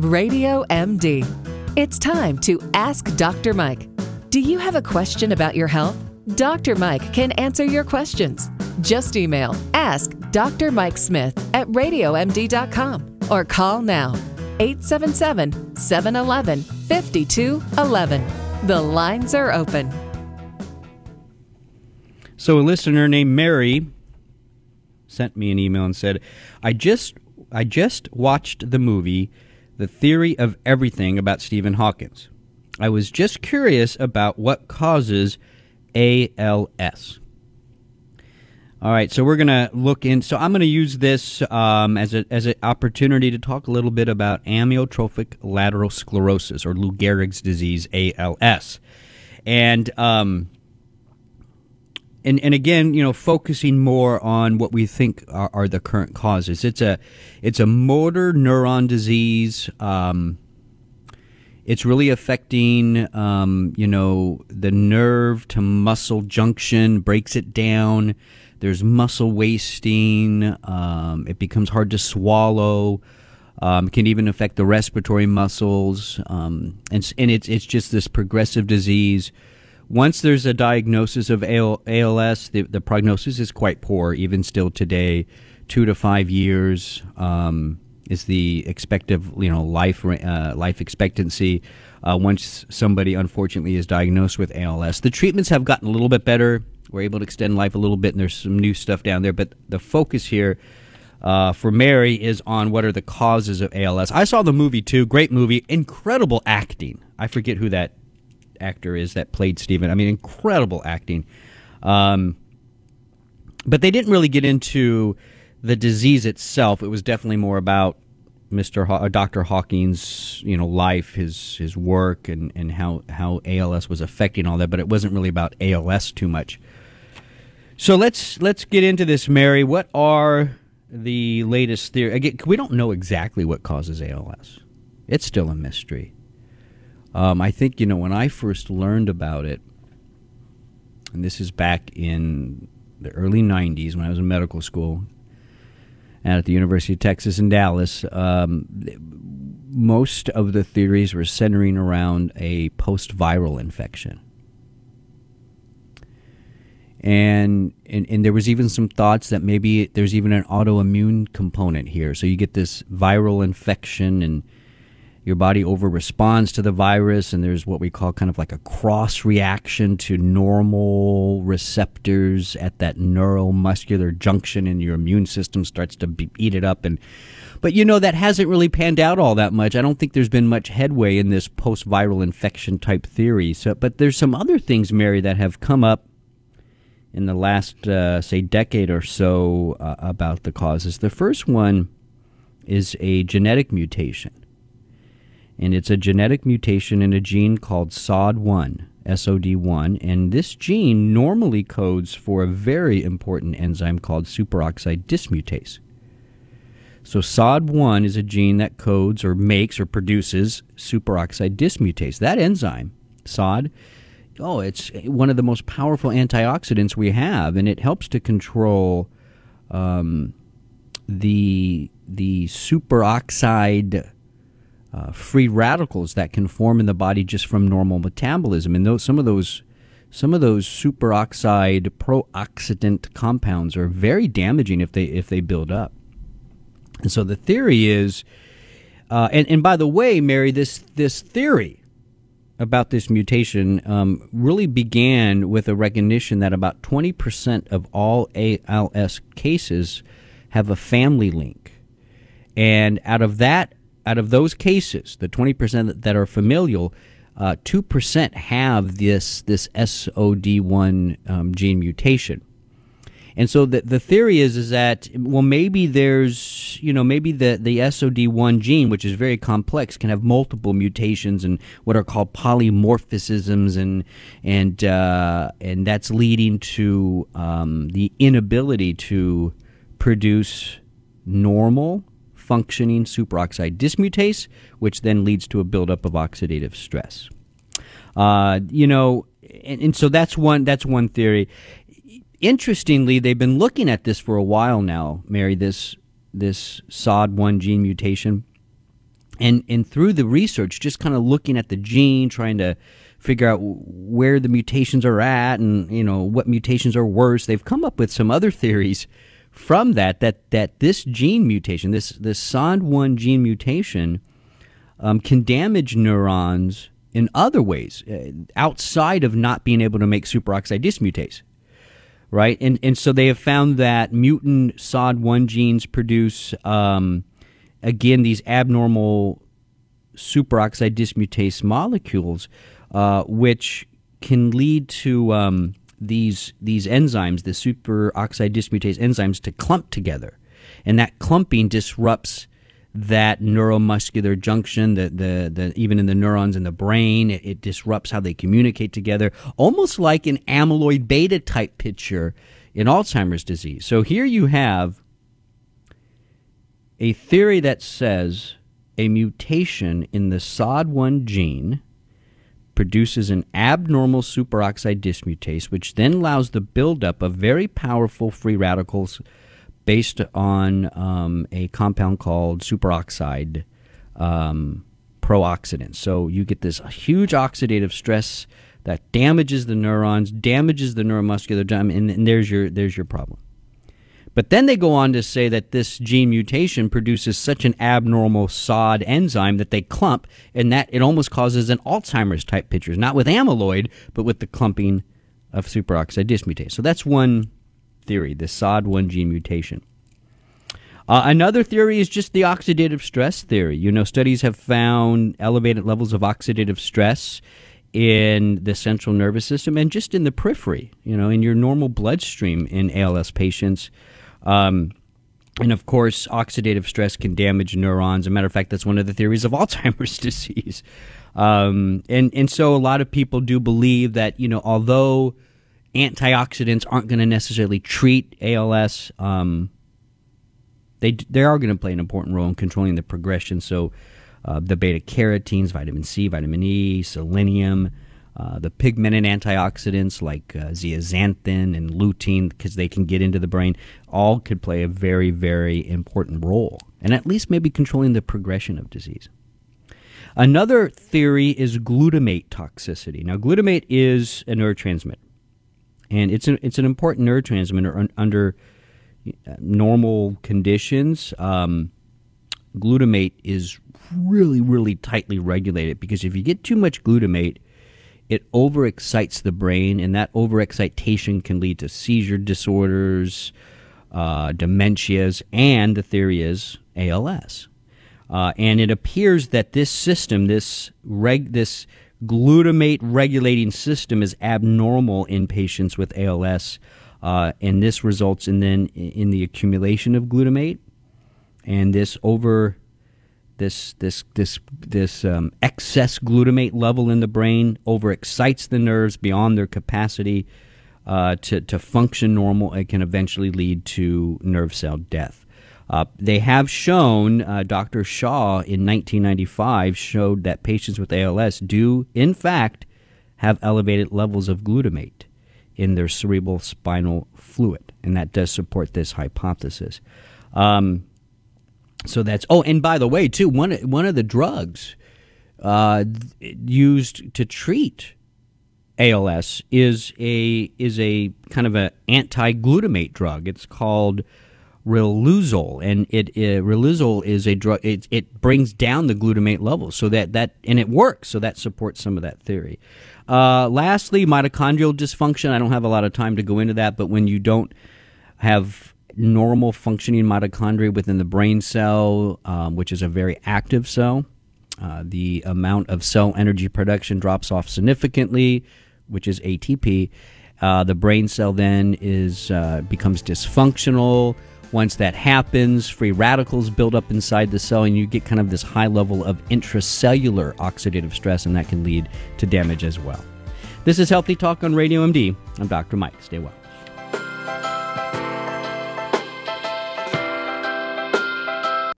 Radio MD. It's time to Ask Dr. Mike. Do you have a question about your health? Dr. Mike can answer your questions. Just email ask.drmikesmith@radiomd.com or call now 877-711-5211. The lines are open. So a listener named Mary sent me an email and said, I just watched the movie The Theory of Everything about Stephen Hawking. I was just curious about what causes ALS. All right, so we're going to look in. So I'm going to use this as an opportunity to talk a little bit about amyotrophic lateral sclerosis, or Lou Gehrig's disease, ALS. And again, focusing more on what we think are the current causes. It's a motor neuron disease. It's really affecting, the nerve to muscle junction, breaks it down. There's muscle wasting. It becomes hard to swallow. It can even affect the respiratory muscles. And it's just this progressive disease. Once there's a diagnosis of ALS, the prognosis is quite poor, even still today. 2 to 5 years is the expected, life expectancy once somebody unfortunately is diagnosed with ALS. The treatments have gotten a little bit better. We're able to extend life a little bit, and there's some new stuff down there. But the focus here for Mary is on what are the causes of ALS. I saw the movie too. Great movie. Incredible acting. I forget who that actor is that played Stephen. I mean, incredible acting. But they didn't really get into the disease itself. It was definitely more about Dr. Hawking's, life, his work, and how ALS was affecting all that. But it wasn't really about ALS too much. So let's get into this, Mary. What are the latest theories? Again, we don't know exactly what causes ALS. It's still a mystery. I think, when I first learned about it, and this is back in the early 90s when I was in medical school and at the University of Texas in Dallas, most of the theories were centering around a post-viral infection. And there was even some thoughts that maybe there's even an autoimmune component here. So you get this viral infection and your body over-responds to the virus, and there's what we call kind of like a cross-reaction to normal receptors at that neuromuscular junction, and your immune system starts to eat it up. But that hasn't really panned out all that much. I don't think there's been much headway in this post-viral infection type theory. But there's some other things, Mary, that have come up in the last, decade or so about the causes. The first one is a genetic mutation. And it's a genetic mutation in a gene called SOD1, SOD1. And this gene normally codes for a very important enzyme called superoxide dismutase. So SOD1 is a gene that codes or makes or produces superoxide dismutase. That enzyme, SOD, it's one of the most powerful antioxidants we have, and it helps to control the superoxide free radicals that can form in the body just from normal metabolism. And some of those superoxide pro-oxidant compounds are very damaging if they build up. And so the theory is, and by the way, Mary, this theory about this mutation really began with a recognition that about 20% of all ALS cases have a family link. And out of those cases, the 20% that are familial, 2% have this SOD1 gene mutation. And so the theory is that, maybe there's, maybe the SOD1 gene, which is very complex, can have multiple mutations and what are called polymorphisms, and that's leading to the inability to produce normal functioning superoxide dismutase, which then leads to a buildup of oxidative stress. And so that's one theory. Interestingly, they've been looking at this for a while now, Mary, this SOD1 gene mutation. And through the research, just kind of looking at the gene, trying to figure out where the mutations are at and, what mutations are worse, they've come up with some other theories from that this gene mutation, this SOD1 gene mutation, can damage neurons in other ways, outside of not being able to make superoxide dismutase, right? And so they have found that mutant SOD1 genes produce, again, these abnormal superoxide dismutase molecules, which can lead to these enzymes, the superoxide dismutase enzymes, to clump together, and that clumping disrupts that neuromuscular junction, the even in the neurons in the brain, it disrupts how they communicate together, almost like an amyloid beta type picture in Alzheimer's disease. So here you have a theory that says a mutation in the SOD1 gene produces an abnormal superoxide dismutase, which then allows the buildup of very powerful free radicals based on a compound called superoxide prooxidants. So you get this huge oxidative stress that damages the neurons, damages the neuromuscular junction, and there's your problem. But then they go on to say that this gene mutation produces such an abnormal SOD enzyme that they clump, and that it almost causes an Alzheimer's type picture, not with amyloid, but with the clumping of superoxide dismutase. So that's one theory, the SOD1 gene mutation. Another theory is just the oxidative stress theory. Studies have found elevated levels of oxidative stress in the central nervous system and just in the periphery, in your normal bloodstream in ALS patients. And of course, oxidative stress can damage neurons. As a matter of fact, that's one of the theories of Alzheimer's disease. And so a lot of people do believe that, although antioxidants aren't going to necessarily treat ALS, they are going to play an important role in controlling the progression. So the beta carotenes, vitamin C, vitamin E, selenium, the pigmented antioxidants like zeaxanthin and lutein, because they can get into the brain, all could play a very, very important role, and at least maybe controlling the progression of disease. Another theory is glutamate toxicity. Now, glutamate is a neurotransmitter, and it's an important neurotransmitter under normal conditions. Glutamate is really, really tightly regulated, because if you get too much glutamate, it overexcites the brain, and that overexcitation can lead to seizure disorders, dementias, and the theory is ALS. And it appears that this system, this glutamate regulating system, is abnormal in patients with ALS, and this results in the accumulation of glutamate, and this excess glutamate level in the brain overexcites the nerves beyond their capacity to function normal. It can eventually lead to nerve cell death. They have shown, Dr. Shaw in 1995 showed that patients with ALS do, in fact, have elevated levels of glutamate in their cerebral spinal fluid, and that does support this hypothesis. So that's and by the way, too, one of the drugs used to treat ALS is a kind of an anti-glutamate drug. It's called Riluzole, and Riluzole is a drug. It brings down the glutamate levels, so that and it works. So that supports some of that theory. Lastly, mitochondrial dysfunction. I don't have a lot of time to go into that, but when you don't have normal functioning mitochondria within the brain cell, which is a very active cell, the amount of cell energy production drops off significantly, which is ATP. The brain cell then becomes dysfunctional. Once that happens, free radicals build up inside the cell, and you get kind of this high level of intracellular oxidative stress, and that can lead to damage as well. This is Healthy Talk on Radio MD. I'm Dr. Mike. Stay well.